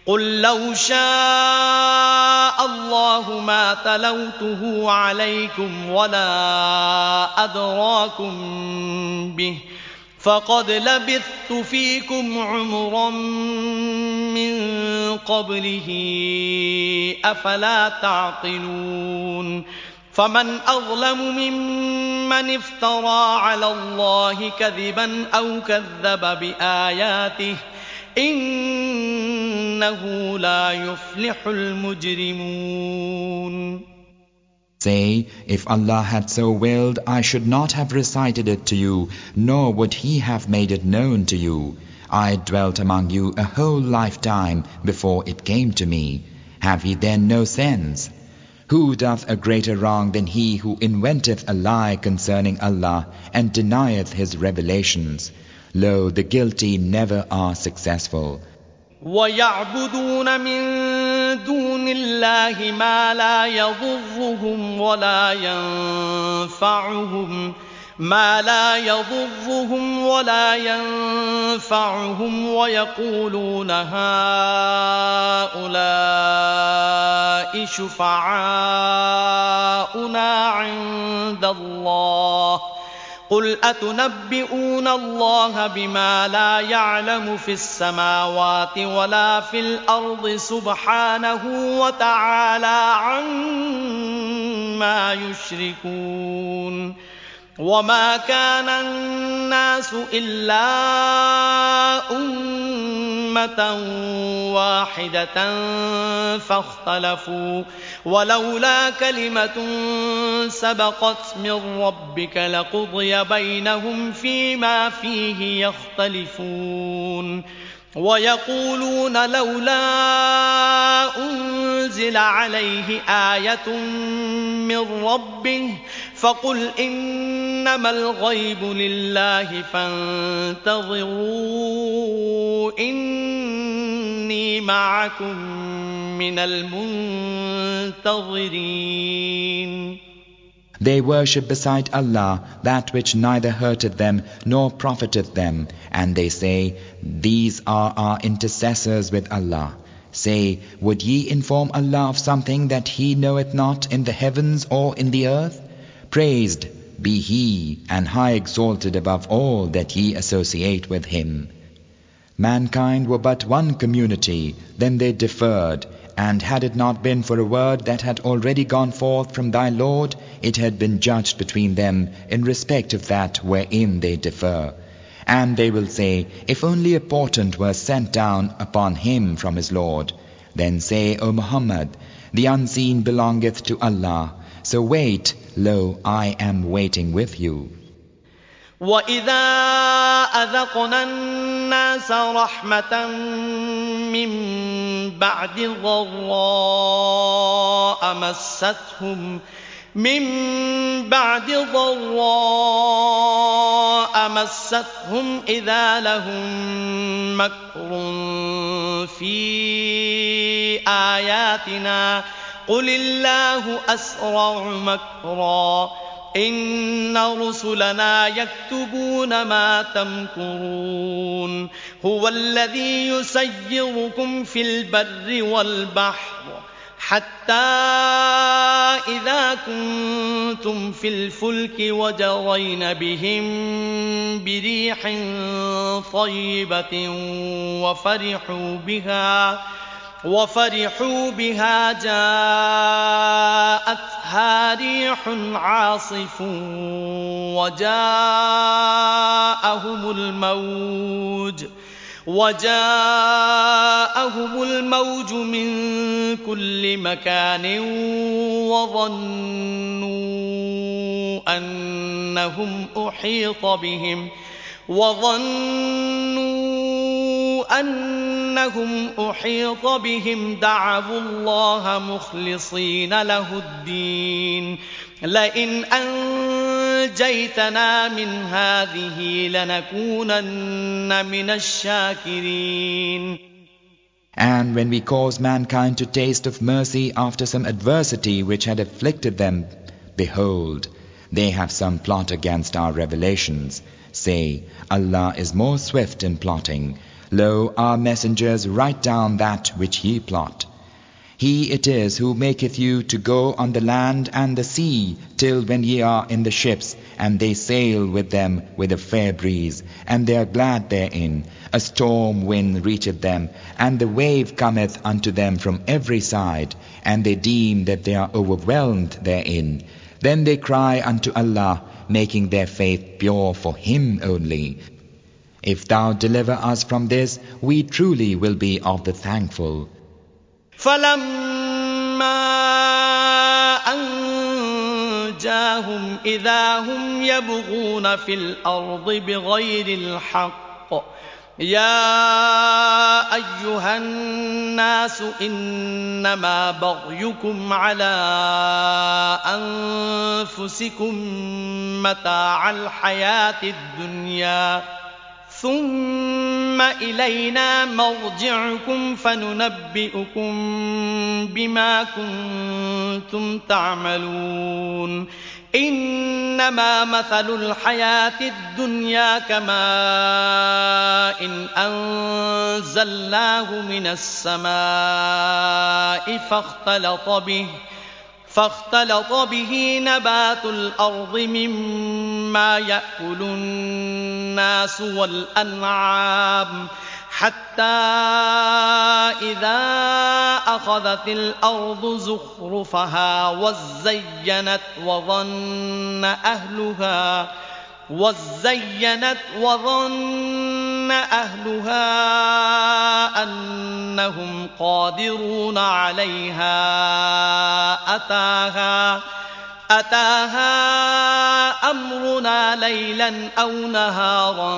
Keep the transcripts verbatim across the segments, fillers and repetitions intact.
قل لو شاء الله ما تلوته عليكم ولا أدراكم به فقد لبثت فيكم عمرا من قبله أفلا تعقلون فمن أظلم ممن افترى على الله كذبا أو كذب بآياته إنه لا يفلح المجرمون. Say, if Allah had so willed, I should not have recited it to you, nor would He have made it known to you. I dwelt among you a whole lifetime before it came to me. Have ye then no sense? Who doth a greater wrong than he who inventeth a lie concerning Allah and denieth His revelations? Lo, the guilty never are successful. وَيَعْبُدُونَ مِن دُونِ اللَّهِ مَا لَا يَضُرُّهُمْ وَلَا يَنفَعُهُمْ مَا لَا يَضُرُّهُمْ وَلَا يَنفَعُهُمْ وَيَقُولُونَ هَؤُلَاءِ شُفَعَاؤُنَا عِندَ اللَّهِ قُلْ أَتُنَبِّئُونَ اللَّهَ بِمَا لَا يَعْلَمُ فِي السَّمَاوَاتِ وَلَا فِي الْأَرْضِ سُبْحَانَهُ وَتَعَالَى عَمَّا يُشْرِكُونَ وَمَا كَانَ النَّاسُ إِلَّا أُمَّةً وَاحِدَةً فَاخْتَلَفُوا وَلَوْلَا كَلِمَةٌ سَبَقَتْ مِنْ رَبِّكَ لَقُضِيَ بَيْنَهُمْ فِيمَا فِيهِ يَخْتَلِفُونَ وَيَقُولُونَ لَوْلَا أُنْزِلَ عَلَيْهِ آيَةٌ مِّن رَّبِّهِ فَقُلْ إِنَّمَا الْغَيْبُ لِلَّهِ فَانتَظِرُوا إِنِّي مَعَكُمْ مِنَ الْمُنتَظِرِينَ. They worship beside Allah that which neither hurteth them nor profiteth them, and they say, These are our intercessors with Allah. Say, would ye inform Allah of something that He knoweth not in the heavens or in the earth? Praised be He, and high exalted above all that ye associate with Him. Mankind were but one community, then they differed, and had it not been for a word that had already gone forth from thy Lord, it had been judged between them in respect of that wherein they differ. And they will say, if only a portent were sent down upon him from his Lord. Then say, O Muhammad, the unseen belongeth to Allah. So wait, lo, I am waiting with you. وَإِذَا أَذَقْنَا النَّاسَ رَحْمَةً مِّن بَعْدِ ضَرَّاءَ مَسَّتْهُمْ مِن بَعْدِ ضَرَّاءَ مَسَّتْهُمْ إِذَا لَهُم مَّكْرٌ فِي آيَاتِنَا قُلِ اللَّهُ أَسْرَعُ مَكْرًا إِنَّ رُسُلَنَا يَكْتُبُونَ مَا تَمْكُرُونَ هُوَ الَّذِي يُسَيِّرُكُمْ فِي الْبَرِّ وَالْبَحْرِ حَتَّى إِذَا كُنتُمْ فِي الْفُلْكِ وَجَرَيْنَ بِهِم بِرِيحٍ طَيِّبَةٍ وَفَرِحُوا بِهَا وَفَرِحُوا بِهَا جَاءَتْهَا رِيحٌ عَاصِفٌ وَجَاءَهُمُ الْمَوْجُ وَجَاءَهُمُ الْمَوْجُ مِنْ كُلِّ مَكَانٍ وَظَنُّوا أَنَّهُمْ أُحِيطَ بِهِمْ وَظَنُّوا أَنَّهُمْ أُحِيطَ بِهِمْ دَعَوُا اللَّهَ مُخْلِصِينَ لَهُ الدِّينَ لَئِنْ أَنْجَيْتَنَا مِنْ هَذِهِ لَنَكُونَنَّ مِنَ الشَّاكِرِينَ. And when we cause mankind to taste of mercy after some adversity which had afflicted them, behold, they have some plot against our revelations. Say, Allah is more swift in plotting. Lo, our messengers write down that which ye plot. He it is who maketh you to go on the land and the sea, till when ye are in the ships, and they sail with them with a fair breeze, and they are glad therein. A storm wind reacheth them, and the wave cometh unto them from every side, and they deem that they are overwhelmed therein. Then they cry unto Allah, making their faith pure for Him only. If thou deliver us from this, we truly will be of the thankful. فَلَمَّا أَنْجَاهُمْ إِذَا هُمْ يَبْغُونَ فِي الْأَرْضِ بِغَيْرِ الْحَقِّ يَا أَيُّهَا النَّاسُ إِنَّمَا بَغْيُكُمْ عَلَى أَنفُسِكُم مَّتَاعَ الْحَيَاةِ الدُّنْيَا ثُمَّ إِلَيْنَا مَرْجِعُكُمْ فَنُنَبِّئُكُم بِمَا كُنتُمْ تَعْمَلُونَ إِنَّمَا مَثَلُ الْحَيَاةِ الدُّنْيَا كَمَاءٍ أَنزَلْنَاهُ مِنَ السَّمَاءِ فاختلط به فاختلط به نبات الأرض مما يأكل الناس والأنعام حتى إذا أخذت الأرض زخرفها وزينت وظن أهلها وزينت وظن أهلها أنهم قادرون عليها أتاها أتاها أمرنا ليلا أو نهارا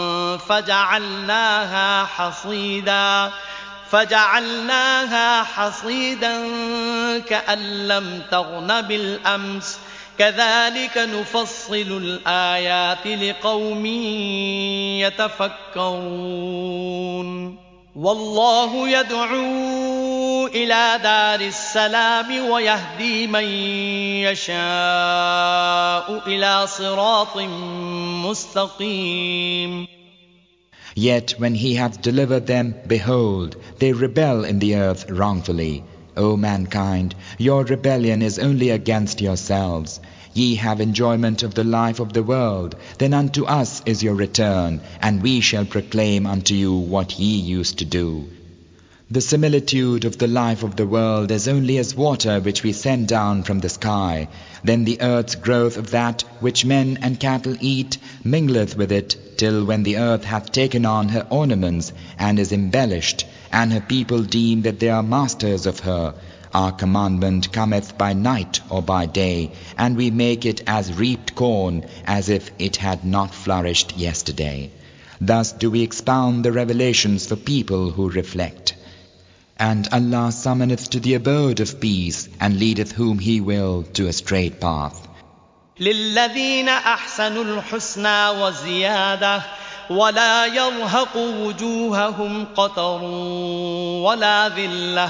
فجعلناها حصيدا فجعلناها حصيدا كأن لم تغن بالأمس كذلك نفصل الآيات لقوم يتفكرون والله يدعو إلى دار السلام ويهدي من يشاء إلى صراط مستقيم. Yet when he hath delivered them, behold, they rebel in the earth wrongfully. O mankind, your rebellion is only against yourselves. Ye have enjoyment of the life of the world, then unto us is your return, and we shall proclaim unto you what ye used to do. The similitude of the life of the world is only as water which we send down from the sky. Then the earth's growth of that which men and cattle eat mingleth with it, till when the earth hath taken on her ornaments and is embellished, and her people deem that they are masters of her. Our commandment cometh by night or by day, and we make it as reaped corn, as if it had not flourished yesterday. Thus do we expound the revelations for people who reflect. And Allah summoneth to the abode of peace, and leadeth whom He will to a straight path. لِلَّذِينَ أَحْسَنُوا الْحُسْنَى وَزِيَادَةٌ ولا يرهق وجوههم قتر ولا ذلة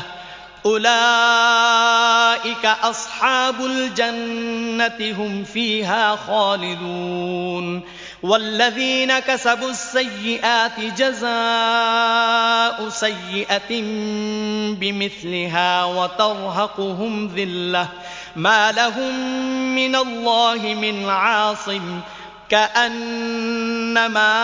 أولئك أصحاب الجنة هم فيها خالدون والذين كسبوا السيئات جزاء سيئة بمثلها وترهقهم ذلة ما لهم من الله من عاصم كأنما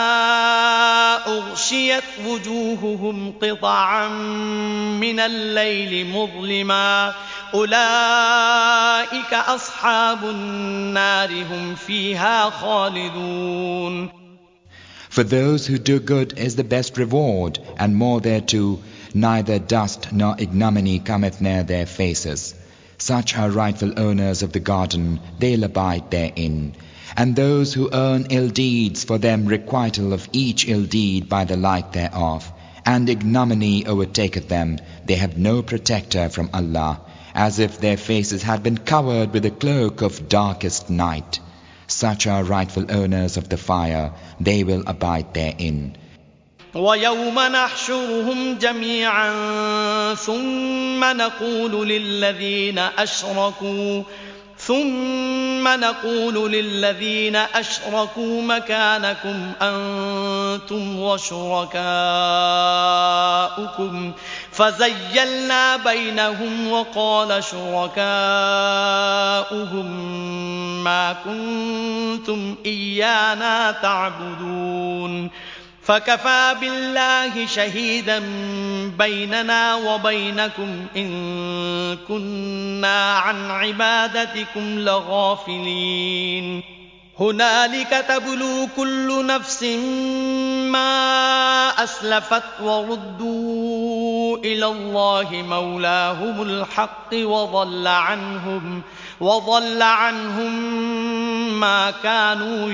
أغشيت وجوههم قطعا من الليل مظلما أولئك أصحاب النار هم فيها خالدون. For those who do good is the best reward, and more thereto, neither dust nor ignominy cometh near their faces. Such are rightful owners of the garden, they'll abide therein. And those who earn ill deeds, for them requital of each ill deed by the like thereof, and ignominy overtaketh them, they have no protector from Allah, as if their faces had been covered with a cloak of darkest night. Such are rightful owners of the fire, they will abide therein. وَيَوْمَ نَحْشُرُهُمْ جَمِيعًا ثُمَّ نَقُولُ لِلَّذِينَ أَشْرَكُوا ثُمَّ نَقُولُ لِلَّذِينَ أَشْرَكُوا مَكَانَكُمْ أَنْتُمْ أنتم وشركاؤكم فزيلنا بينهم وقال شركاؤهم ما كنتم إيانا تعبدون فكفى بالله شهيدا بيننا وبينكم إن كنا عن عبادتكم لغافلين هنالك تبلو كل نفس ما أسلفت وردوا إلى الله مولاهم الحق وضل عنهم وضل عنهم ما كانوا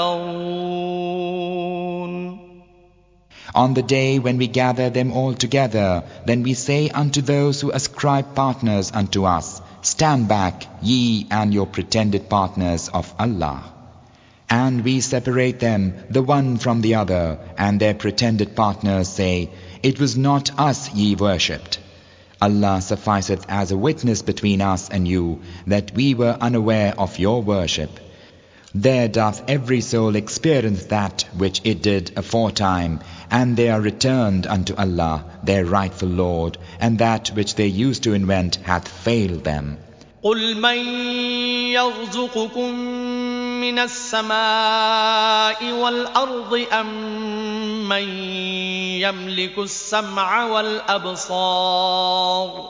يفترون. On the day when we gather them all together, then we say unto those who ascribe partners unto us, stand back, ye and your pretended partners of Allah. And we separate them, the one from the other, and their pretended partners say, it was not us ye worshipped. Allah sufficeth as a witness between us and you, that we were unaware of your worship. There doth every soul experience that which it did aforetime, and they are returned unto Allah, their rightful Lord, and that which they used to invent hath failed them. قُلْ مَنْ يَرْزُقُكُم مِّنَ السَّمَاءِ وَالْأَرْضِ أَمَّن يَمْلِكُ السَّمْعَ وَالْأَبْصَارَ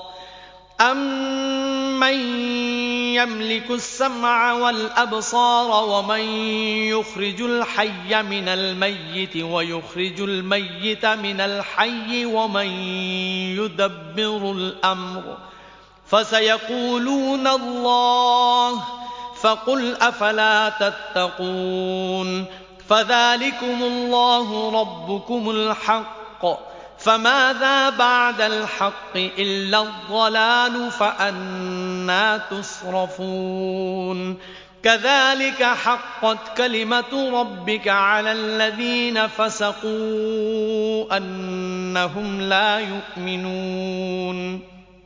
أَمَّن يَمْلِكُ السَّمْعَ وَالْأَبْصَارَ وَمَن يُخْرِجُ الْحَيَّ مِنَ الْمَيِّتِ وَيُخْرِجُ الْمَيِّتَ مِنَ الْحَيِّ وَمَن يُدَبِّرُ الْأَمْرَ فَسَيَقُولُونَ اللَّهُ فَقُلْ أَفَلَا تَتَّقُونَ فَذَلِكُمُ اللَّهُ رَبُّكُمُ الْحَقُّ فَمَاذَا بَعْدَ الْحَقِّ إِلَّا الضَّلَالُ فَأَنَّىٰ تُصْرَفُونَ كَذَلِكَ حَقَّتْ كَلِمَةُ رَبِّكَ عَلَى الَّذِينَ فَسَقُوا أَنَّهُمْ لَا يُؤْمِنُونَ.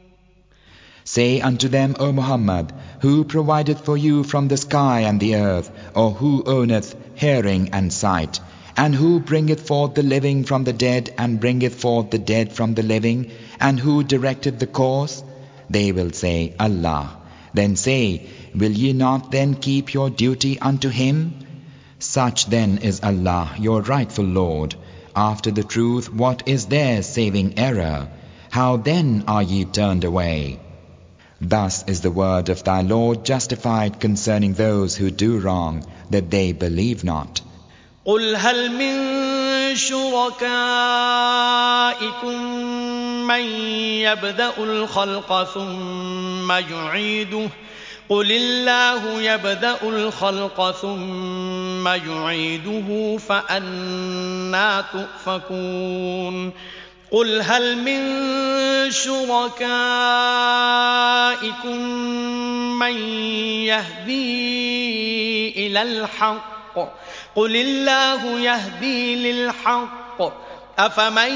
Say unto them, O Muhammad, who provideth for you from the sky and the earth, or who owneth hearing and sight, and who bringeth forth the living from the dead, and bringeth forth the dead from the living, and who directeth the course? They will say, Allah. Then say, will ye not then keep your duty unto Him? Such then is Allah, your rightful Lord. After the truth, what is there saving error? How then are ye turned away? Thus is the word of thy Lord justified concerning those who do wrong, that they believe not. قُلْ هَلْ مِن شُرَكَائِكُم مَّن يَبْدَأُ الْخَلْقَ ثُمَّ يُعِيدُهُ قُلِ اللَّهُ يَبْدَأُ الْخَلْقَ ثُمَّ يُعِيدُهُ فَأَنَّىٰ تُؤْفَكُونَ قُلْ هَلْ مِن شُرَكَائِكُم مَّن يَهْدِي إِلَى الْحَقِّ قُلِ اللَّهُ يَهْدِي لِلْحَقِّ أَفَمَن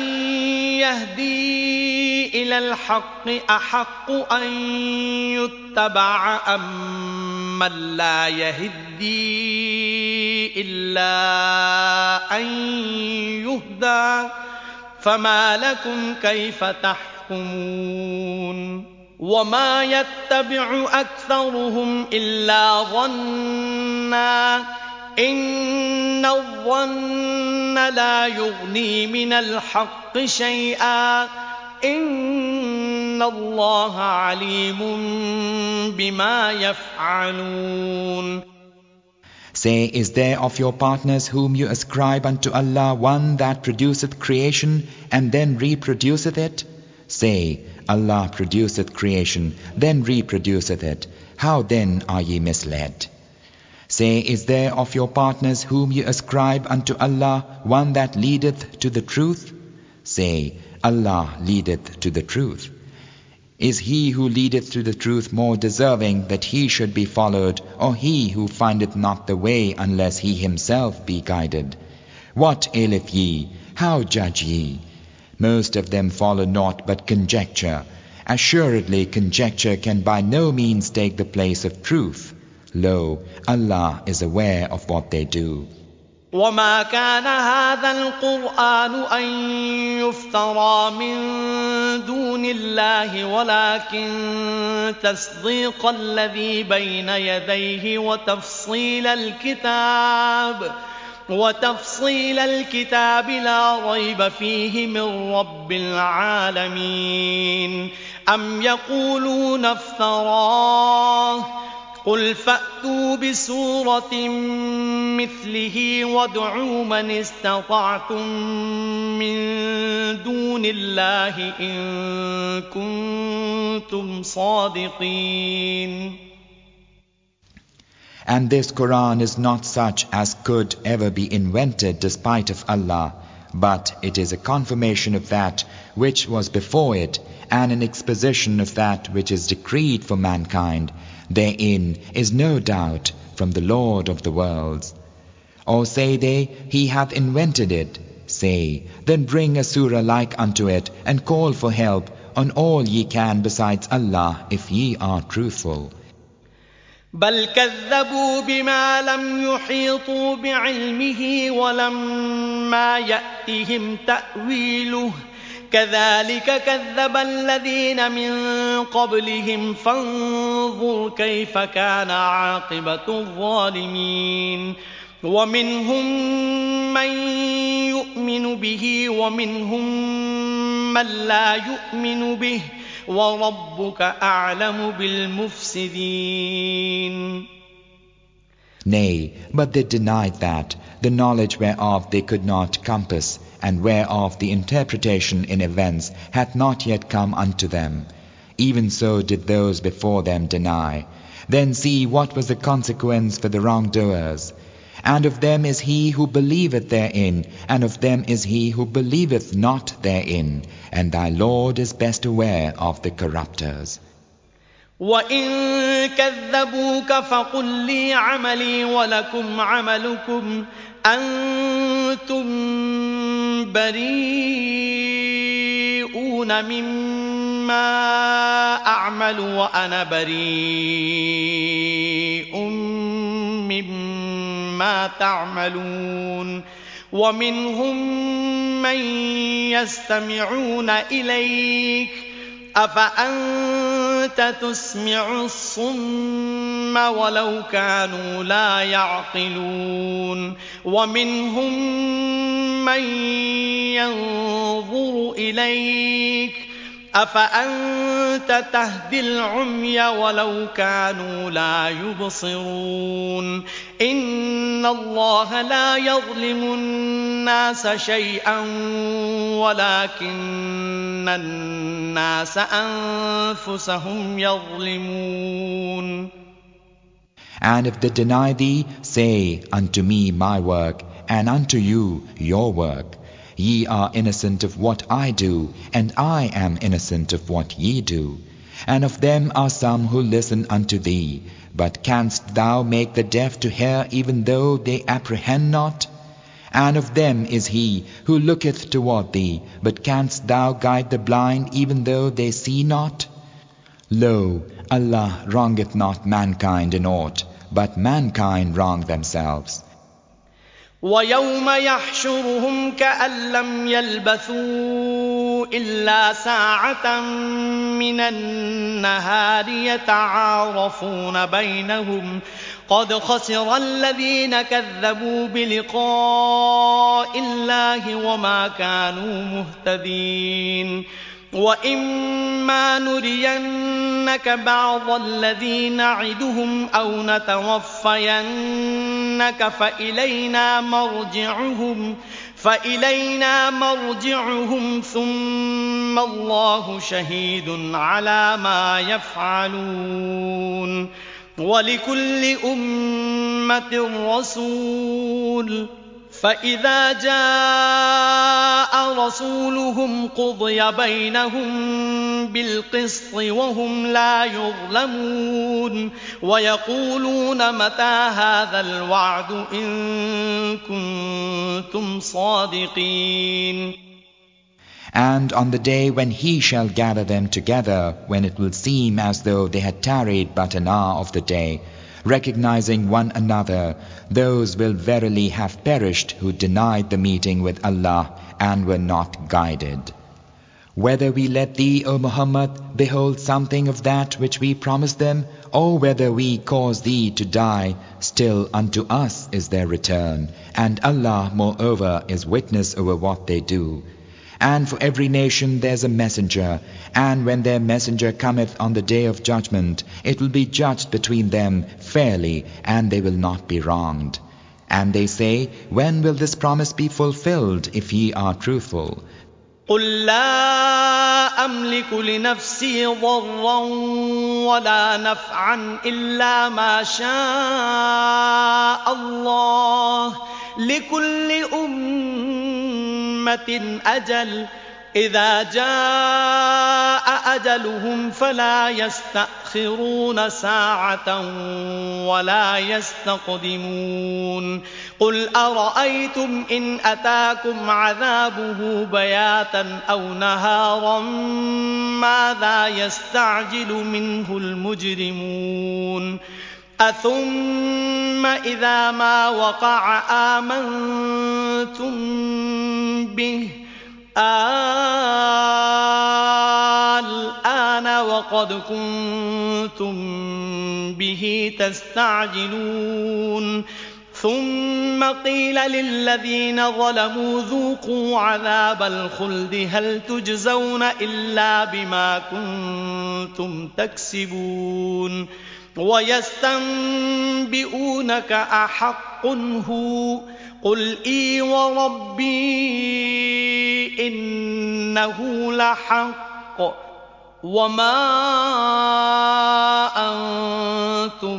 يَهْدِي إِلَى الْحَقِّ أَحَقُّ أَن يُتَّبَعَ أَمَّن لَّا يَهِدِّي إِلَّا أَن يُهْدَىٰ فَمَا لَكُمْ كَيْفَ تَحْكُمُونَ وَمَا يَتَّبِعُ أَكْثَرُهُمْ إِلَّا ظَنًّا إِنَّ الظَّنَّ لَا يُغْنِي مِنَ الْحَقِّ شَيْئًا إِنَّ اللَّهَ عَلِيمٌ بِمَا يَفْعَلُونَ. Say, is there of your partners whom you ascribe unto Allah one that produceth creation and then reproduceth it? Say, Allah produceth creation, then reproduceth it. How then are ye misled? Say, is there of your partners whom you ascribe unto Allah one that leadeth to the truth? Say, Allah leadeth to the truth. Is he who leadeth to the truth more deserving that he should be followed, or he who findeth not the way unless he himself be guided? What aileth ye? How judge ye? Most of them follow naught but conjecture. Assuredly conjecture can by no means take the place of truth. Lo, Allah is aware of what they do. وما كان هذا القرآن أن يفترى من دون الله ولكن تصديق الذي بين يديه وتفصيل الكتاب وتفصيل الكتاب لا ريب فيه من رب العالمين أم يقولون افتراه قل فأتوا بسورة مثله وادعوا من استطعتم من دون الله إن كنتم صادقين. And this Quran is not such as could ever be invented despite of Allah, but it is a confirmation of that which was before it, and an exposition of that which is decreed for mankind. Therein is no doubt from the Lord of the worlds. Or say they, He hath invented it. Say, then bring a surah like unto it, and call for help on all ye can besides Allah, if ye are truthful. بل كذبوا بما لم يحيطوا بعلمه ولما يأتهم تأويله كذلك كذب الذين من قبلهم فانظر كيف كان عاقبة الظالمين ومنهم من يؤمن به ومنهم من لا يؤمن به وَرَبُّكَ أَعْلَمُ بِالْمُفْسِدِينَ. Nay, but they denied that, the knowledge whereof they could not compass, and whereof the interpretation in events hath not yet come unto them. Even so did those before them deny. Then see what was the consequence for the wrongdoers. And of them is he who believeth therein, and of them is he who believeth not therein, and thy Lord is best aware of the corrupters. وَإِن كَذَّبُوكَ فَقُل لِّي عَمَلِي وَلَكُمْ عَمَلُكُمْ أَنتُم بَرِيئُونَ مِمَّا أَعْمَلُ وَأَنَا بَرِيءٌ مِّمَّا تَعْمَلُونَ وَمِنْهُم مَّن يَسْتَمِعُونَ إِلَيْكَ أَفَأَنتَ تُسْمِعُ الصُّمَّ وَلَوْ كَانُوا لَا يَعْقِلُونَ وَمِنْهُم مَّن يَنظُرُ إِلَيْكَ أَفَأَنتَ تَهْدِي الْعُمْيَ وَلَوْ كَانُوا لَا يُبْصِرُونَ إِنَّ اللَّهَ لَا يَظْلِمُ النَّاسَ شَيْئًا وَلَكِنَّ النَّاسَ أَنفُسَهُمْ يَظْلِمُونَ. And if they deny thee, say, unto me my work, and unto you your work. Ye are innocent of what I do, and I am innocent of what ye do. And of them are some who listen unto thee. But canst thou make the deaf to hear even though they apprehend not? And of them is he who looketh toward thee, but canst thou guide the blind even though they see not? Lo, Allah wrongeth not mankind in aught, but mankind wrong themselves. وَيَوْمَ يَحْشُرُهُمْ كَأَن لَّمْ يَلْبَثُوا إِلَّا سَاعَةً مِّنَ النَّهَارِ يَتَعَارَفُونَ بَيْنَهُمْ قَدْ خَسِرَ الَّذِينَ كَذَّبُوا بِلِقَاءِ اللَّهِ وَمَا كَانُوا مُهْتَدِينَ وَإِمَّا نُرِيَنَّكَ بَعْضَ الَّذِي نَعِدُهُمْ أَوْ نَتَوَفَّيَنَّكَ فَإِلَيْنَا مَرْجِعُهُمْ فَإِلَيْنَا مَرْجِعُهُمْ ثُمَّ اللَّهُ شَهِيدٌ عَلَى مَا يَفْعَلُونَ وَلِكُلِّ أُمَّةٍ رَّسُولٌ فَإِذَا جَاءَ رَسُولُهُمْ قُضِيَ بَيْنَهُم بِالْقِسْطِ وَهُمْ لَا يُظْلَمُونَ وَيَقُولُونَ مَتَىٰ هَذَا الْوَعْدُ إِن كُنتُمْ صَادِقِينَ. And on the day when he shall gather them together, when it will seem as though they had tarried but an hour of the day, recognizing one another, those will verily have perished who denied the meeting with Allah and were not guided. Whether we let thee, O Muhammad, behold something of that which we promised them, or whether we cause thee to die, still unto us is their return, and Allah moreover is witness over what they do. And for every nation there is a messenger, and when their messenger cometh on the day of judgment, it will be judged between them fairly, and they will not be wronged. And they say, when will this promise be fulfilled, if ye are truthful? قل لا أملك لنفسي ضرا ولا نفعا إلا ما شاء الله لكل أمة أجل إذا جاء أجلهم فلا يستأخرون ساعة ولا يستقدمون قل أرأيتم إن أتاكم عذابه بياتا أو نهارا ماذا يستعجل منه المجرمون أثم إذا ما وقع آمنتم به الآن وقد كنتم به تستعجلون ثم قيل للذين ظلموا ذوقوا عذاب الخلد هل تجزون إلا بما كنتم تكسبون ويستنبئونك أحق هو قل إي وربي إنه لحق وما أنتم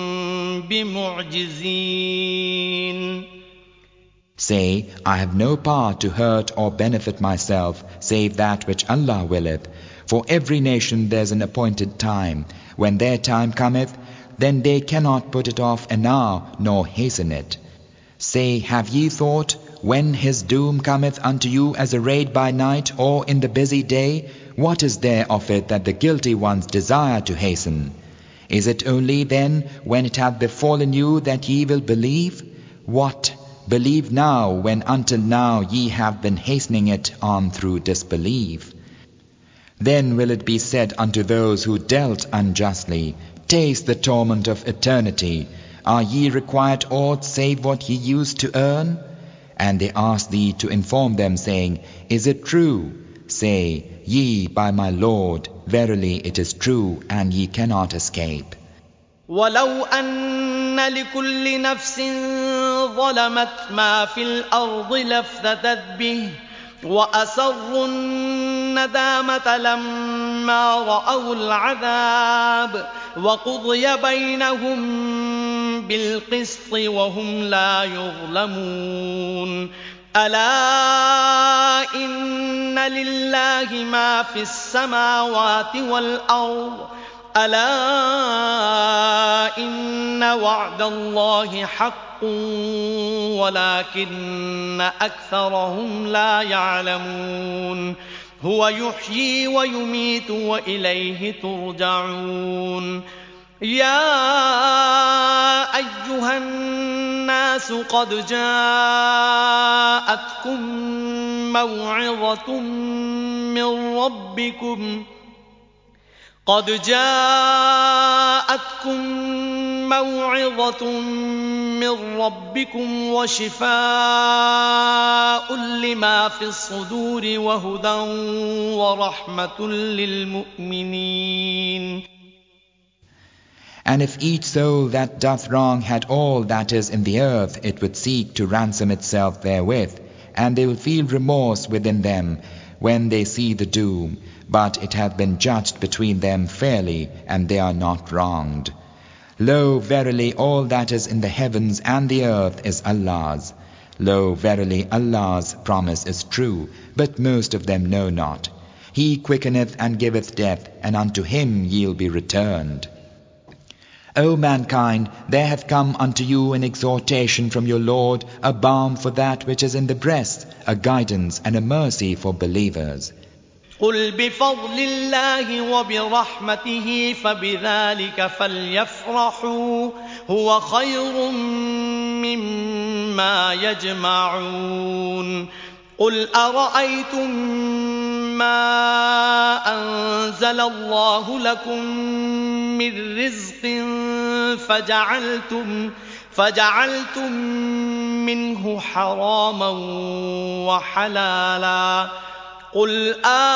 بمعجزين. Say, I have no power to hurt or benefit myself save that which Allah willeth. For every nation there is an appointed time. When their time cometh, then they cannot put it off an hour nor hasten it. Say, have ye thought, when his doom cometh unto you as a raid by night or in the busy day, what is there of it that the guilty ones desire to hasten? Is it only then when it hath befallen you that ye will believe? What? Believe now when until now ye have been hastening it on through disbelief. Then will it be said unto those who dealt unjustly, taste the torment of eternity. Are ye required aught save what ye used to earn? And they ask thee to inform them, saying, is it true? Say, ye by my Lord, verily it is true, and ye cannot escape. ولو أن لكل نفس ظلمت ما في الأرض لافتدت به وأسروا الندامة لما رأوا العذاب وقضي بينهم بالقسط وهم لا يظلمون ألا إن لله ما في السماوات والأرض ألا إن وعد الله حق ولكن أكثرهم لا يعلمون هو يحيي ويميت وإليه ترجعون يا أيها الناس قد جاءتكم موعظة من ربكم قد جاءتكم موعظة من ربكم وشفاء لما في الصدور وهدى ورحمة للمؤمنين. And if each soul that doth wrong had all that is in the earth, it would seek to ransom itself therewith, and they will feel remorse within them when they see the doom. But it hath been judged between them fairly, and they are not wronged. Lo, verily all that is in the heavens and the earth is Allah's. Lo, verily Allah's promise is true, but most of them know not. He quickeneth and giveth death, and unto him ye'll be returned. O mankind, there hath come unto you an exhortation from your Lord, a balm for that which is in the breast, a guidance and a mercy for believers. قل بفضل الله وبرحمته فبذلك فليفرحوا هو خير مما يجمعون قل أرأيتم ما أنزل الله لكم من رزق فجعلتم فجعلتم منه حراما وحلالا قل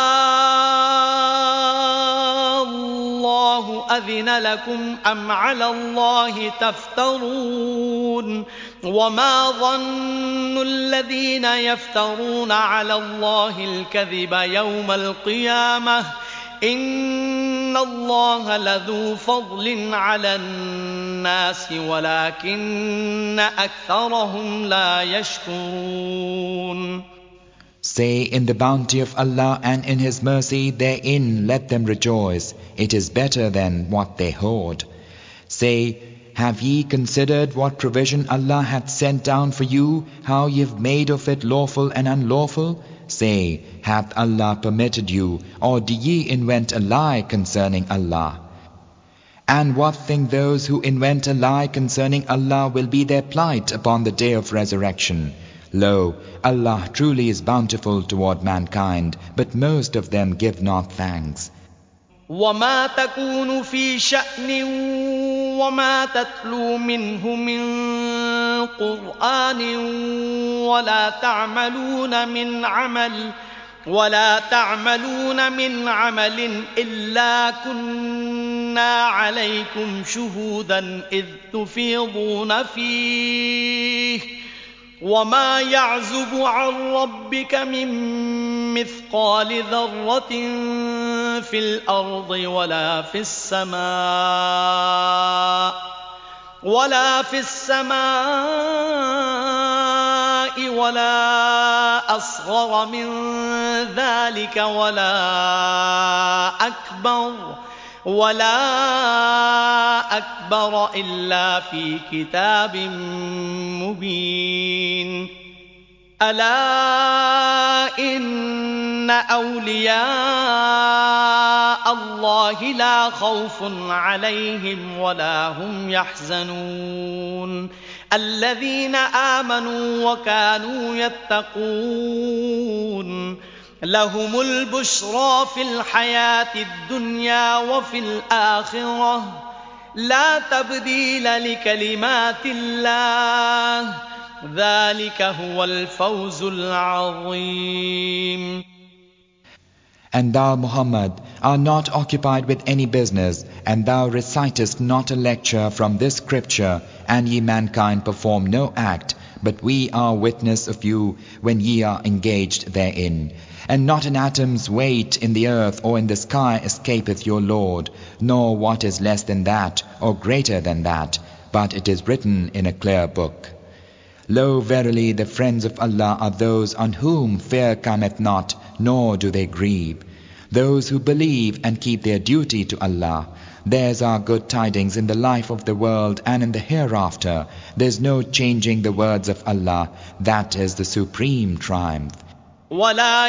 الله أذن لكم أم على الله تفترون وما ظن الذين يفترون على الله الكذب يوم القيامة إن الله لذو فضل على الناس ولكن أكثرهم لا يشكرون. Say, in the bounty of Allah and in His mercy therein let them rejoice. It is better than what they hoard. Say, have ye considered what provision Allah hath sent down for you, how ye have made of it lawful and unlawful? Say, hath Allah permitted you, or do ye invent a lie concerning Allah? And what think those who invent a lie concerning Allah will be their plight upon the day of resurrection? Lo, Allah truly is bountiful toward mankind, but most of them give not thanks. وما تكون في شأن وما تتلو منه من قرآن ولا تعملون من عمل ولا تعملون من عمل إلا كنا عليكم شهودا إذ تفيضون فيه وما يعزب عن ربك من مثقال ذرة في الأرض ولا في السماء ولا في السماء ولا أصغر من ذلك ولا أكبر ولا أكبر إلا في كتاب مبين ألا إن أولياء الله لا خوف عليهم ولا هم يحزنون الذين آمنوا وكانوا يتقون لهم البشرى في الحياة الدنيا وفي الآخرة لا تبديل لكلمات الله ذلك هو الفوز العظيم. And thou, Muhammad, art not occupied with any business, and thou recitest not a lecture from this scripture, and ye mankind perform no act, but we are witness of you when ye are engaged therein. And not an atom's weight in the earth or in the sky escapeth your Lord, nor what is less than that or greater than that, but it is written in a clear book. Lo, verily the friends of Allah are those on whom fear cometh not, nor do they grieve. Those who believe and keep their duty to Allah. Theirs are good tidings in the life of the world and in the hereafter. There is no changing the words of Allah. That is the supreme triumph. ولا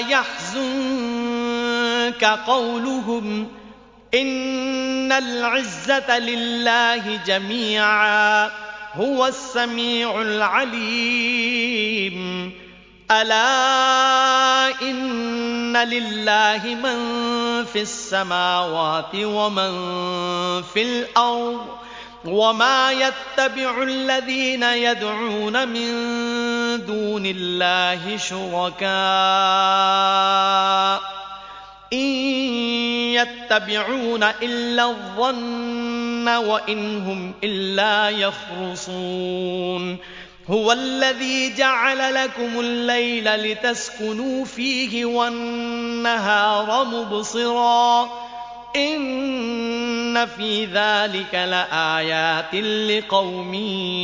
يحزنك قولهم إن العزة لله جميعا هو السميع العليم ألا إن لله من في السماوات ومن في الأرض وما يتبع الذين يدعون من دون الله شركاء إن يتبعون إلا الظن وإن هم إلا يخرصون هو الذي جعل لكم الليل لتسكنوا فيه والنهار مبصرا إن في ذلك لآيات لقوم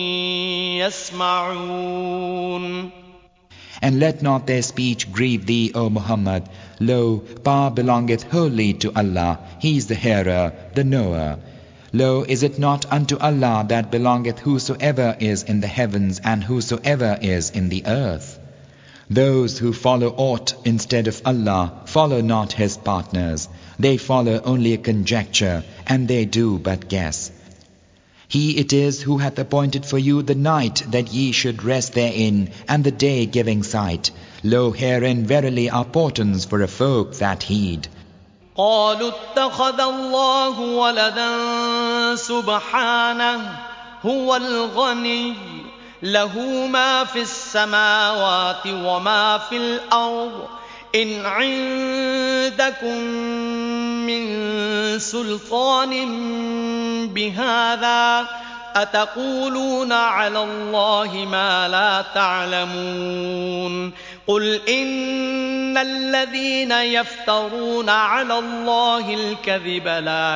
يسمعون. And let not their speech grieve thee, O Muhammad. Lo, power belongeth wholly to Allah. He is the hearer, the knower. Lo, is it not unto Allah that belongeth whosoever is in the heavens and whosoever is in the earth? Those who follow aught instead of Allah follow not His partners. They follow only a conjecture, and they do but guess. He it is who hath appointed for you the night that ye should rest therein, and the day giving sight. Lo, herein verily are portents for a folk that heed. قالوا اتخذ الله ولدا سبحانه هو الغني له ما في السماوات وما في الأرض إن عندكم من سلطان بهذا أتقولون على الله ما لا تعلمون قل إن الذين يفترون على الله الكذب لا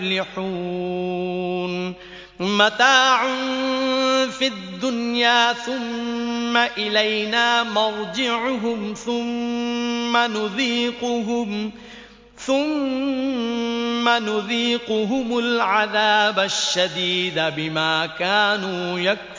يفلحون متاع في الدنيا ثم إلينا مرجعهم ثم نذيقهم ثم نذيقهم العذاب الشديد بما كانوا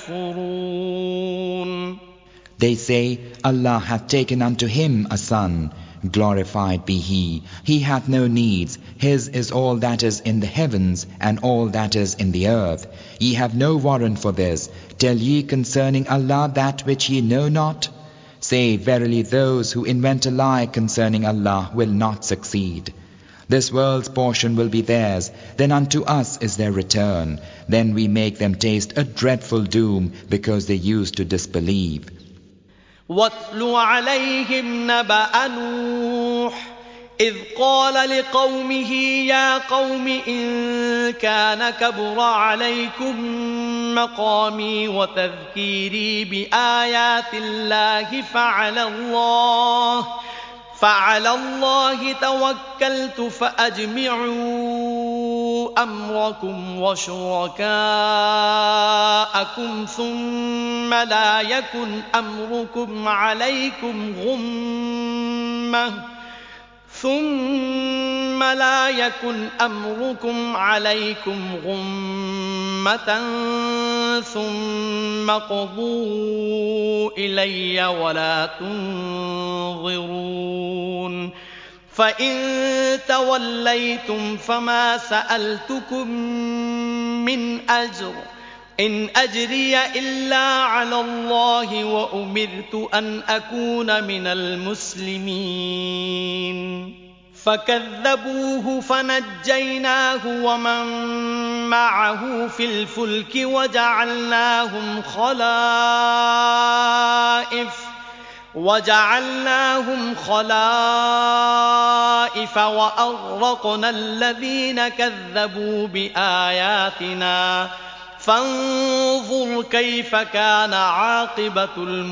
يكفرون. They say, Allah hath taken unto him a son. Glorified be he. He hath no needs. His is all that is in the heavens and all that is in the earth. Ye have no warrant for this. Tell ye concerning Allah that which ye know not? Say, verily those who invent a lie concerning Allah will not succeed. This world's portion will be theirs, then unto us is their return. Then we make them taste a dreadful doom because they used to disbelieve. واتل عليهم نبأ نوح إذ قال لقومه يا قوم إن كان كبر عليكم مقامي وتذكيري بآيات الله فعلى الله فعلى الله توكلت فأجمعوا أمركم وشركاءكم ثم لا يكن أمركم عليكم غمة ثم لا يكن أمركم عليكم غمة ثم قضوا إلي ولا تنظرون فإن توليتم فما سألتكم من أجر إن أجري إلا على الله وأمرت أن أكون من المسلمين فكذبوه فنجيناه ومن معه في الفلك وجعلناهم خلائف وجعلناهم خلائف وأغرقنا الذين كذبوا بآياتنا فانظر كيف كان عاقبة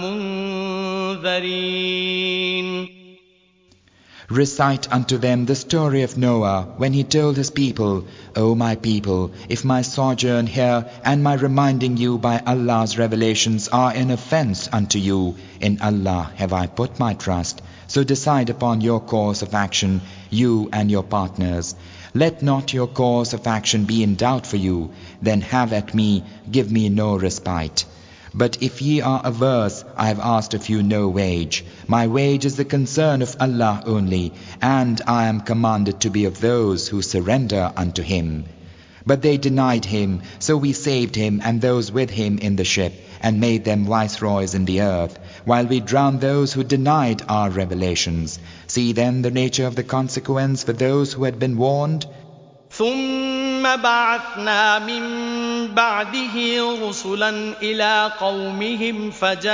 المنذرين. Recite unto them the story of Noah when he told his people, O my people, if my sojourn here and my reminding you by Allah's revelations are an offense unto you, in Allah have I put my trust. So decide upon your course of action, you and your partners. Let not your course of action be in doubt for you, then have at me, give me no respite. But if ye are averse, I have asked of you no wage. My wage is the concern of Allah only, and I am commanded to be of those who surrender unto Him. But they denied Him, so we saved Him and those with Him in the ship, and made them viceroys in the earth, while we drowned those who denied our revelations. See then the nature of the consequence for those who had been warned. ثم بعثنا من بعده رسلا إلى قومهم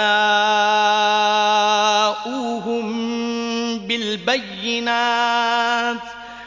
فجاءوهم بالبينات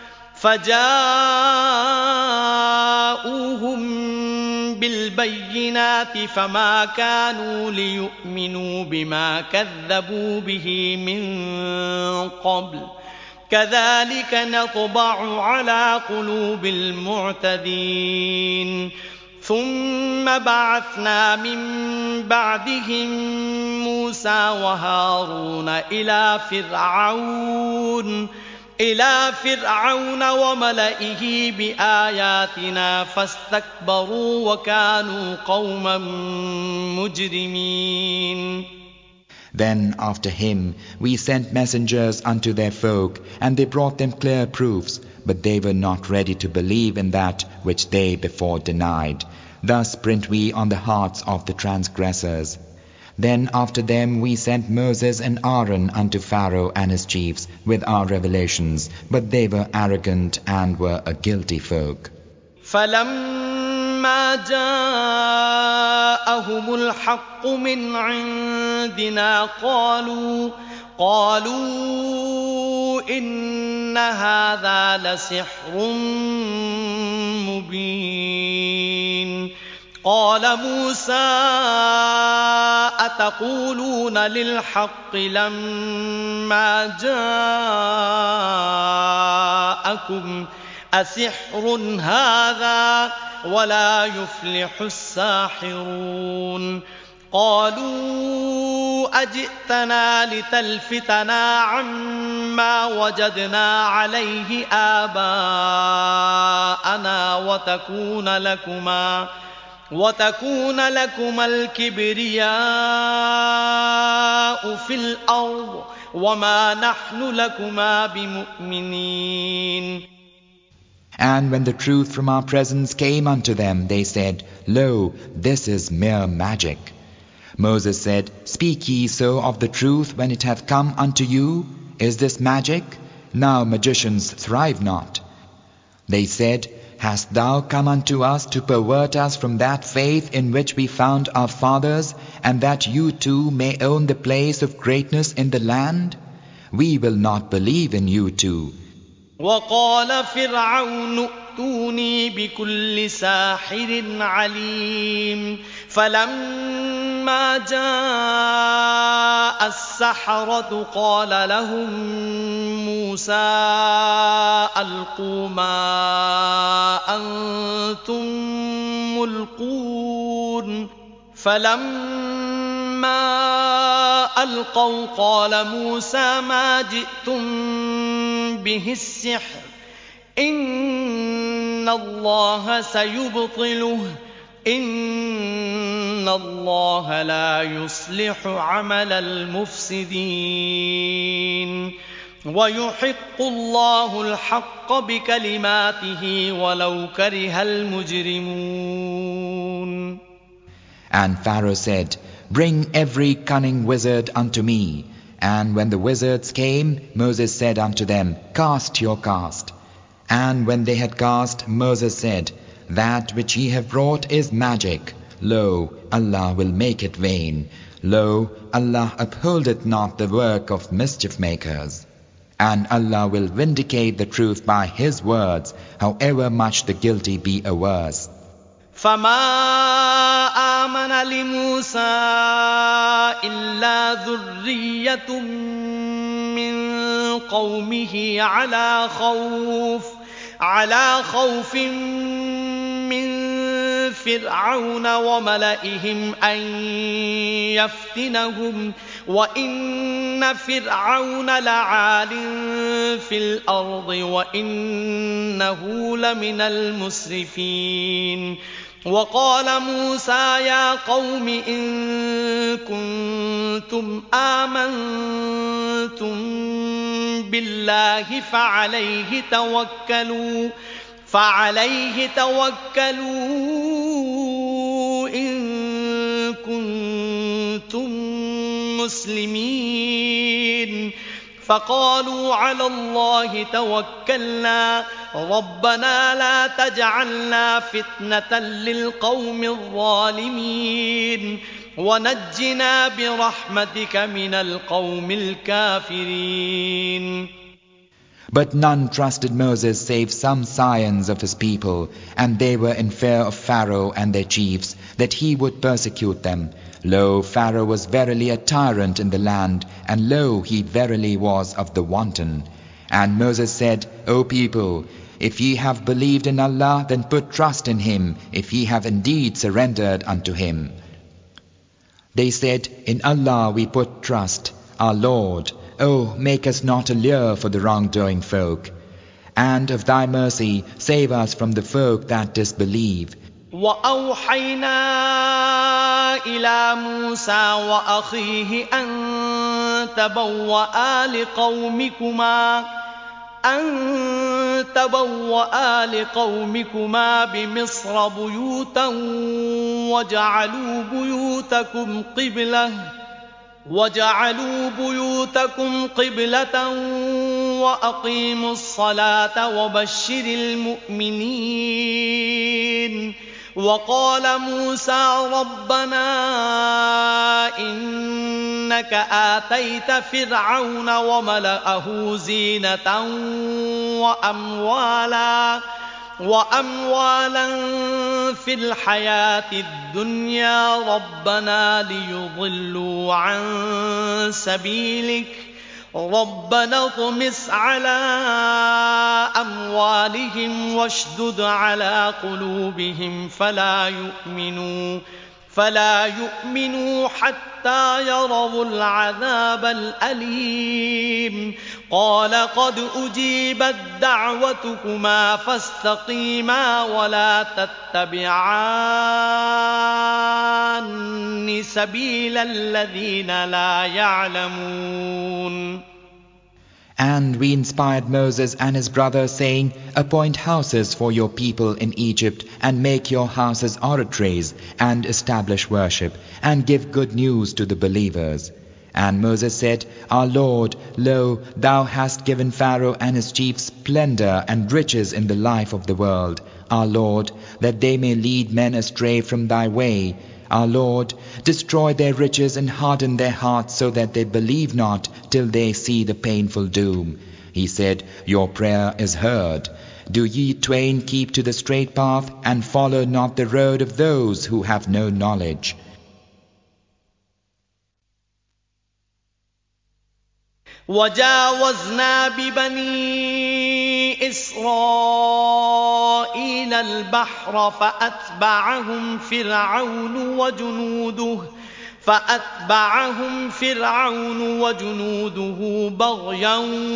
فجاءوهم بالبينات فما كانوا ليؤمنوا بما كذبوا به من قبل كذلك نطبع على قلوب المعتدين ثم بعثنا من بعدهم موسى وهارون إلى فرعون إلى فرعون وملئه بآياتنا فاستكبروا وكانوا قوما مجرمين. Then after him we sent messengers unto their folk, and they brought them clear proofs, but they were not ready to believe in that which they before denied. Thus print we on the hearts of the transgressors. Then after them we sent Moses and Aaron unto Pharaoh and his chiefs with our revelations, but they were arrogant and were a guilty folk. فَلَمَّا جَاءَهُمُ الْحَقُّ مِنْ عِنْدِنَا قَالُوا قَالُوا إِنَّ هَذَا لَسِحْرٌ مُبِينٌ. قال موسى أتقولون للحق لما جاءكم أسحر هذا ولا يفلح الساحرون. قالوا أجئتنا لتلفتنا عما وجدنا عليه آباءنا وتكون لكما وتكون لكما الكبرياء في الأرض وما نحن لكما بمؤمنين. And when the truth from our presence came unto them, they said, Lo, this is mere magic. Moses said, Speak ye so of the truth when it hath come unto you? Is this magic? Now magicians thrive not. They said, Hast thou come unto us to pervert us from that faith in which we found our fathers, and that you too may own the place of greatness in the land? We will not believe in you too. وقال فرعون ائتوني بكل ساحر عليم. فلما جاء السحرة قال لهم موسى ألقوا ما أنتم ملقون. فلما ألقوا قال موسى ما جئتم به السحر إن الله سيبطله إن الله لا يصلح عمل المفسدين ويحق الله الحق بكلماته ولو كره المجرمون. And Pharaoh said, Bring every cunning wizard unto me. And when the wizards came, Moses said unto them, Cast your cast. And when they had cast, Moses said, That which ye have brought is magic. Lo, Allah will make it vain. Lo, Allah upholdeth not the work of mischief makers. And Allah will vindicate the truth by His words, however much the guilty be averse. فما آمن لموسى إلا ذرية من قومه على خوف على خوف من فرعون وملئهم أن يفتنهم وإن فرعون لعال في الأرض وإنه لمن المسرفين. وقال موسى يا قوم إن كنتم آمنتم بالله فعليه توكلوا فعليه توكلوا إن كنتم مسلمين. فقالوا على الله توكلنا ربنا لا تجعلنا فتنة للقوم الظالمين ونجنا برحمتك من القوم الكافرين. But none trusted Moses save some scions of his people, and they were in fear of Pharaoh and their chiefs, that he would persecute them. Lo, Pharaoh was verily a tyrant in the land, and lo, he verily was of the wanton. And Moses said, O people, if ye have believed in Allah, then put trust in Him, if ye have indeed surrendered unto Him. They said, In Allah we put trust, our Lord. O, make us not a lure for the wrongdoing folk. And of Thy mercy, save us from the folk that disbelieve. وَأَوْحَيْنَا إِلَى مُوسَى وَأَخِيهِ أَن تَبَوَّآ لِقَوْمِكُمَا أَن تبوأ لقومكما بمصر بيوتا وجعلوا بيوتكم قبلة وجعلوا بيوتكم قبلة وأقيموا الصلاة وبشر المؤمنين وقال موسى ربنا إنك آتيت فرعون وملأه زينة وأموالا وأموالا في الحياة الدنيا ربنا ليضلوا عن سبيلك ربنا اطمس على أموالهم واشدد على قلوبهم فلا يؤمنوا فلا يؤمنوا حتى يروا العذاب الأليم قال قد أجيبت دعوتكما فاستقيما ولا تتبعان سبيل الذين لا يعلمون. And we inspired Moses and his brother, saying, appoint houses for your people in Egypt, and make your houses oratories, and establish worship, and give good news to the believers. And Moses said, Our Lord, lo, thou hast given Pharaoh and his chiefs splendor and riches in the life of the world. Our Lord, that they may lead men astray from thy way. Our Lord, destroy their riches and harden their hearts so that they believe not till they see the painful doom. He said, Your prayer is heard. Do ye twain keep to the straight path, and follow not the road of those who have no knowledge. وجاوزنا ببني إسرائيل البحر فأتبعهم فرعون وجنوده فأتبعهم فرعون وجنوده بغيا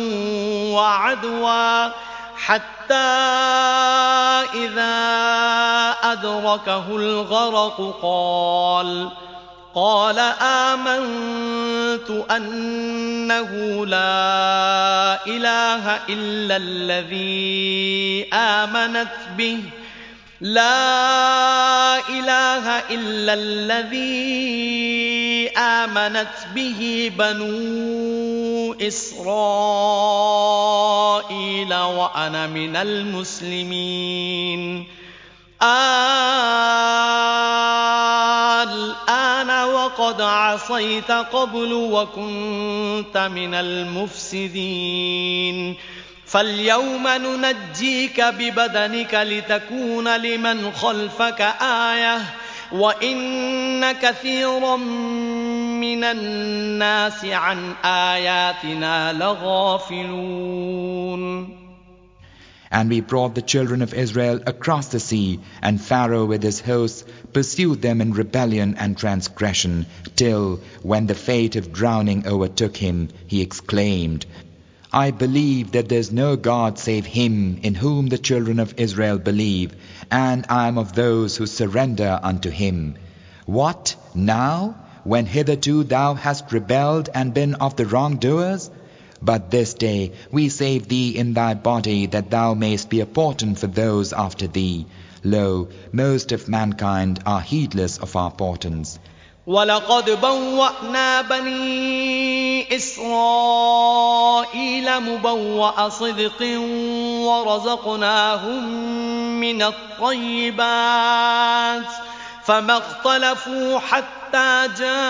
وعدوا حتى إذا أدركه الغرق قال قال آمنت أنه لا إله إلا الذي آمنت به لا إله إلا الذي آمنت به بنو إسرائيل وأنا من المسلمين. الآن وقد عصيت قبل وكنت من المفسدين فاليوم ننجيك ببدنك لتكون لمن خلفك آية وإن كثيرا من الناس عن آياتنا لغافلون. And we brought the children of Israel across the sea, and Pharaoh with his hosts pursued them in rebellion and transgression, till, when the fate of drowning overtook him, he exclaimed, I believe that there is no God save Him in whom the children of Israel believe, and I am of those who surrender unto Him. What, now, when hitherto thou hast rebelled and been of the wrongdoers? But this day we save thee in thy body, that thou mayst be a portent for those after thee. Lo, most of mankind are heedless of our portents. وَلَقَدْ بَوَّأْنَا بَنِي إِسْرَائِيلَ مُبَوَّأَ صِدْقٍ وَرَزَقْنَاهُمْ مِنَ الطَّيِّبَاتِ فَمَا اخْتَلَفُوا حَتَّى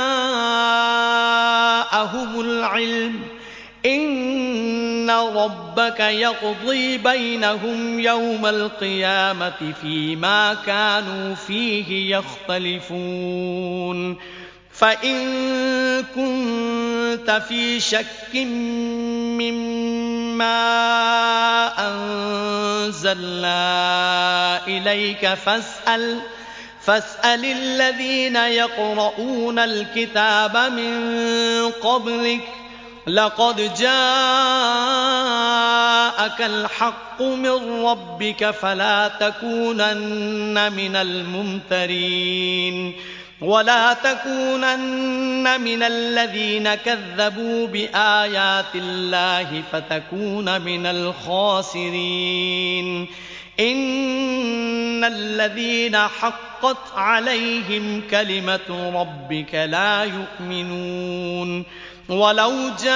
جَاءَهُمُ الْعِلْمُ إِنَّ رَبَّكَ يَقْضِي بَيْنَهُمْ يَوْمَ الْقِيَامَةِ فِيمَا كَانُوا فِيهِ يَخْتَلِفُونَ. فَإِن كُنتَ فِي شَكٍّ مِّمَّا أَنزَلْنَا إِلَيْكَ فَاسْأَلْ فَاسْأَلِ الَّذِينَ يَقْرَؤُونَ الْكِتَابَ مِن قَبْلِكَ لقد جاءك الحق من ربك فلا تكونن من الممترين. ولا تكونن من الذين كذبوا بآيات الله فتكون من الخاسرين إن الذين حقت عليهم كلمة ربك لا يؤمنون ولو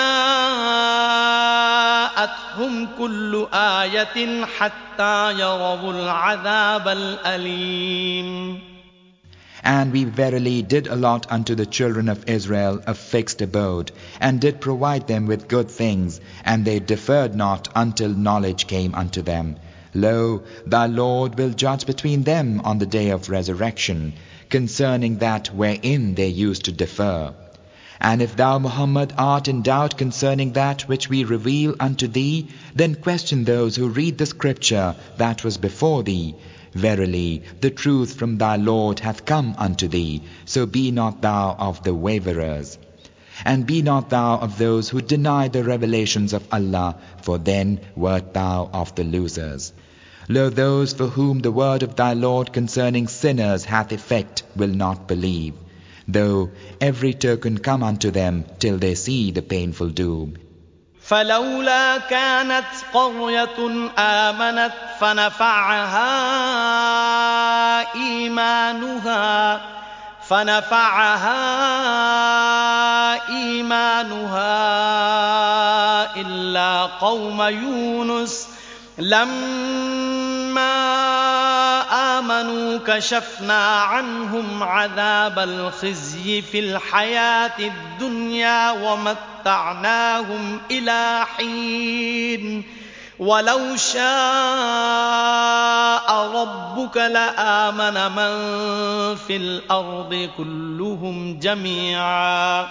جاءتهم كل آية حتى يروا العذاب الأليم. And we verily did allot unto the children of Israel a fixed abode, and did provide them with good things, and they deferred not until knowledge came unto them. Lo, thy Lord will judge between them on the day of resurrection, concerning that wherein they used to defer. And if thou, Muhammad, art in doubt concerning that which we reveal unto thee, then question those who read the scripture that was before thee. Verily, the truth from thy Lord hath come unto thee, so be not thou of the waverers. And be not thou of those who deny the revelations of Allah, for then wert thou of the losers. Lo, those for whom the word of thy Lord concerning sinners hath effect will not believe, though every token come unto them till they see the painful doom. فلولا كانت قرية آمنت فنفعها إيمانها فنفعها إيمانها إلا قوم يونس لما آمنوا كشفنا عنهم عذاب الخزي في الحياة الدنيا ومتعناهم إلى حين ولو شاء ربك لآمن من في الأرض كلهم جميعا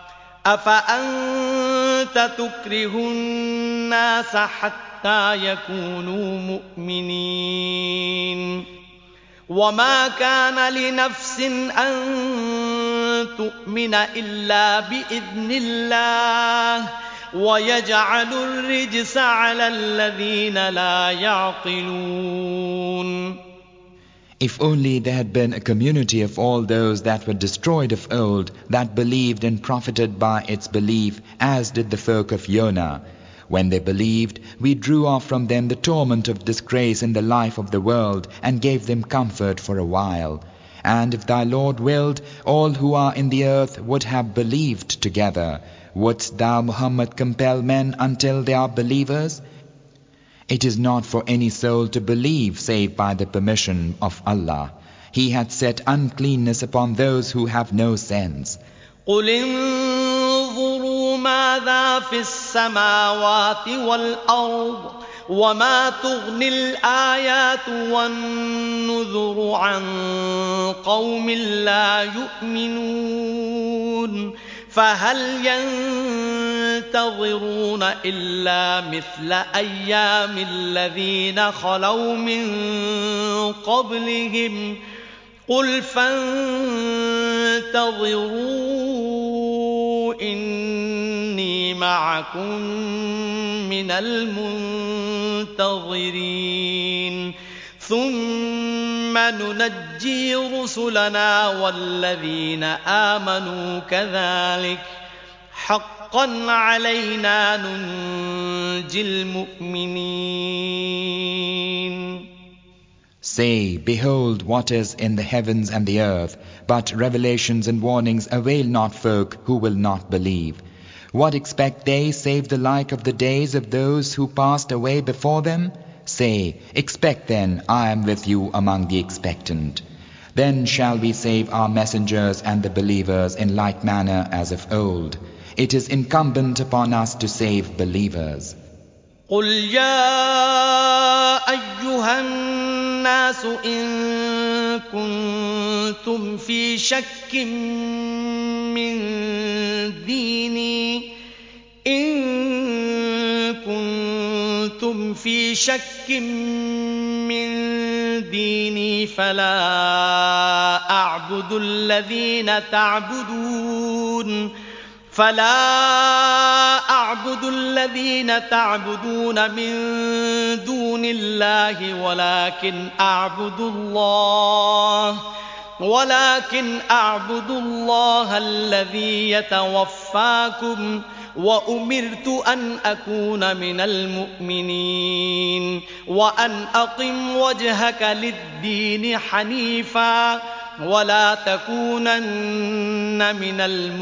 أفأنت تكره الناس حتى يكونوا مؤمنين وما كان لنفس أن تؤمن إلا بإذن الله ويجعل الرجس على الذين لا يعقلون. If only there had been a community of all those that were destroyed of old, that believed and profited by its belief, as did the folk of Yonah. When they believed, we drew off from them the torment of disgrace in the life of the world, and gave them comfort for a while. And if thy Lord willed, all who are in the earth would have believed together. Wouldst thou, Muhammad, compel men until they are believers? It is not for any soul to believe save by the permission of Allah. He hath set uncleanness upon those who have no sense. قُلِ انظُرُوا ماذا في السماوات والأرض وما تغني الآيات والنذر عن قوم لا يؤمنون فهل ينتظرون إلا مثل أيام الذين خلوا من قبلهم قل فانتظروا إني معكم من المنتظرين ثم ننجي رسلنا والذين آمنوا كذلك حقا علينا ننجي المؤمنين. Say, behold what is in the heavens and the earth, but revelations and warnings avail not folk who will not believe. What expect they save the like of the days of those who passed away before them? Say, expect then, I am with you among the expectant. Then shall we save our messengers and the believers in like manner as of old. It is incumbent upon us to save believers. قُلْ يَا أَيُّهَا النَّاسُ إِن كُنتُمْ فِي شَكٍّ مِّن دِينِي إِن كُنتُمْ فِي شَكٍّ مِّن دِينِي فَلَا أَعْبُدُ الَّذِينَ تَعْبُدُونَ فلا أعبد الذين تعبدون من دون الله ولكن أعبد الله ولكن أعبد الله الذي يتوفاكم وأمرت أن أكون من المؤمنين وأن أقم وجهك للدين حنيفا ولا تكونن من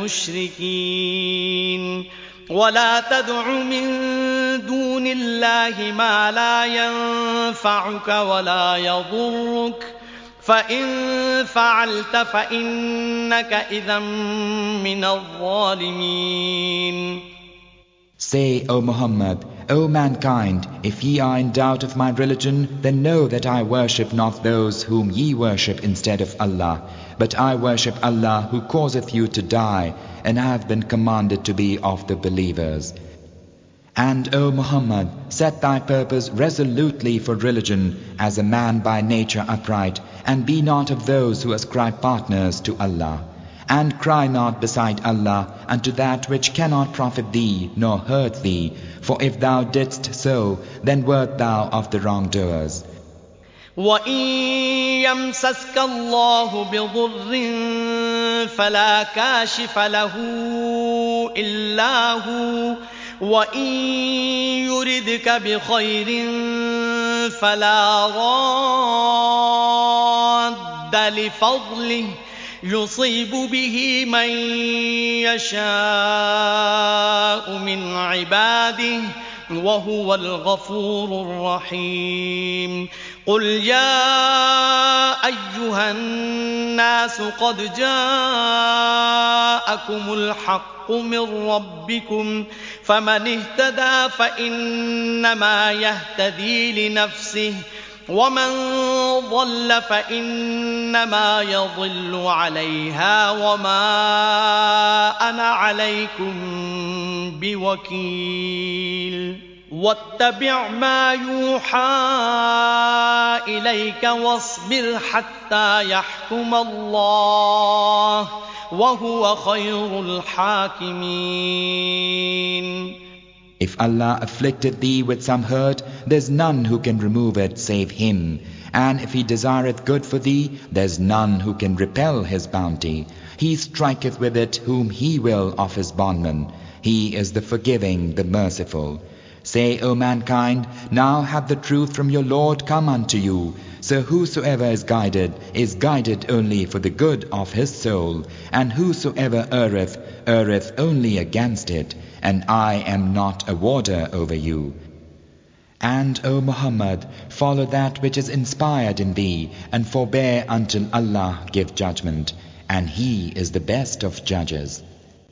المشركين ولا تدع من دون الله ما لا ينفعك ولا يضرك فإن فعلت فإنك إذا من الظالمين. Say, O Muhammad, O mankind, if ye are in doubt of my religion, then know that I worship not those whom ye worship instead of Allah, but I worship Allah who causeth you to die, and have been commanded to be of the believers. And, O Muhammad, set thy purpose resolutely for religion as a man by nature upright, and be not of those who ascribe partners to Allah. And cry not beside Allah unto that which cannot profit thee nor hurt thee, for if thou didst so, then wert thou of the wrongdoers. وَإِن يَمْسَسْكَ اللَّهُ بِضُرٍّ فَلَا كَاشِفَ لَهُ إِلَّا هُوَ وَإِن يُرِدْكَ بِخَيْرٍ فَلَا رَادَّ لِفَضْلِهِ يُصِيبُ بِهِ مَن يَشَاءُ مِنْ عِبَادِهِ وَهُوَ الْغَفُورُ الرَّحِيمُ. قُلْ يَا أَيُّهَا النَّاسُ قَدْ جَاءَكُمُ الْحَقُّ مِنْ رَبِّكُمْ فَمَنِ اهْتَدَى فَإِنَّمَا يَهْتَدِي لِنَفْسِهِ وَمَنْ ضَلَّ فَإِنَّمَا يَضِلُّ عَلَيْهَا وَمَا أَنَا عَلَيْكُمْ بِوَكِيلٍ. وَاتَّبِعْ مَا يُوحَى إِلَيْكَ وَاصْبِرْ حَتَّى يَحْكُمَ اللَّهُ وَهُوَ خَيْرُ الْحَاكِمِينَ. If Allah afflicted thee with some hurt, there's none who can remove it save Him. And if He desireth good for thee, there's none who can repel His bounty. He striketh with it whom He will of His bondmen. He is the forgiving, the merciful. Say, O mankind, now hath the truth from your Lord come unto you. So whosoever is guided, is guided only for the good of his soul. And whosoever erreth, erreth only against it. And I am not a warder over you. And, O Muhammad, follow that which is inspired in thee, and forbear until Allah give judgment. And He is the best of judges.